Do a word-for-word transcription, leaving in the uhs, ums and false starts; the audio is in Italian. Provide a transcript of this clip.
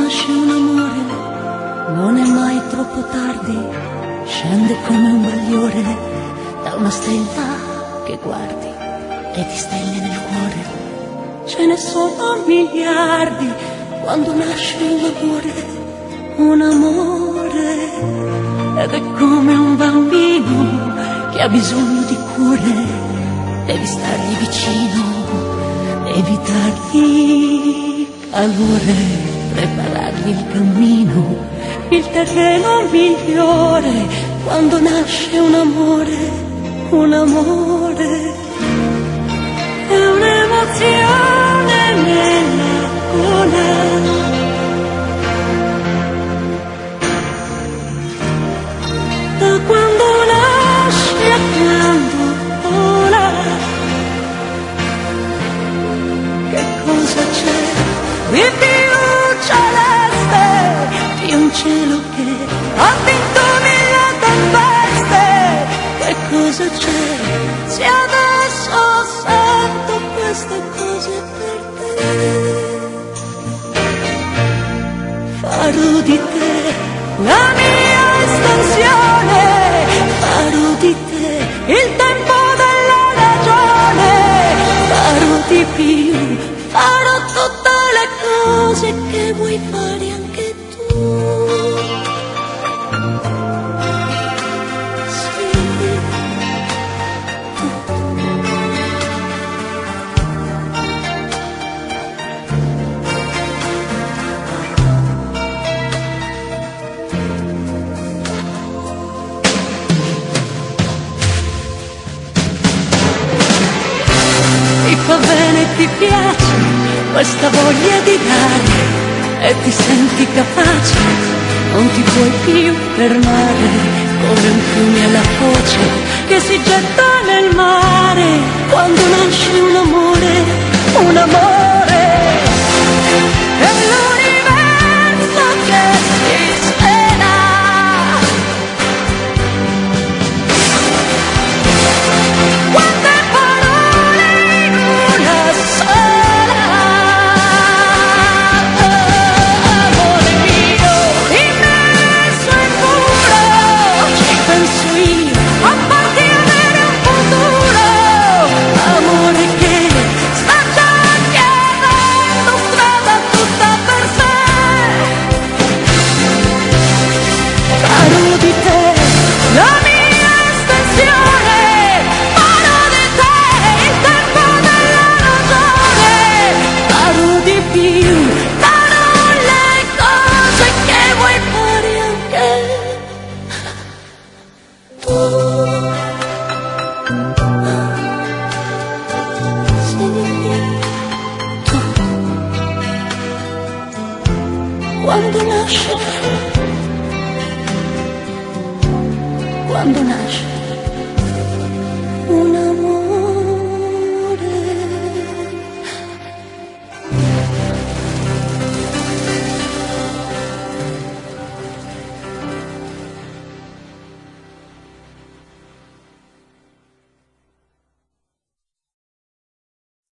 nasce un amore non è mai troppo tardi, scende come un bagliore da una stella che guardi e ti stelle nel cuore. Ce ne sono miliardi quando nasce un amore, un amore, ed è come un bambino che ha bisogno di cure, devi stargli vicino, devi dargli calore, preparargli il cammino, il terreno migliore, quando nasce un amore, un amore, è un'emozione nella gola. Da quando nasce a quando vola, che cosa c'è di più celeste di un cielo che ha vinto mille tempeste? Che cosa c'è se adesso sento queste cose per te? Farò di te la mia estensione, farò di te il tempo della ragione, farò di più, farò tutte le cose che vuoi fare anche tu. Sì, ti fa bene, ti piace questa voglia di dare e ti senti capace, non ti puoi più fermare, come un fiume alla foce che si getta nel mare, quando nasce un amore, un amore, è l'universo che si svela. Quante parole in una sola, amore mio, immenso e puro, ci penso io, a farti avere un futuro, amore che sta già chiedendo strada tutta per sé. Farò di te la mia estensione, farò di te il tempo della ragione, farò di più, farò le cose che vuoi fare anche tu. Sì, tu. Quando nasce, quando nasce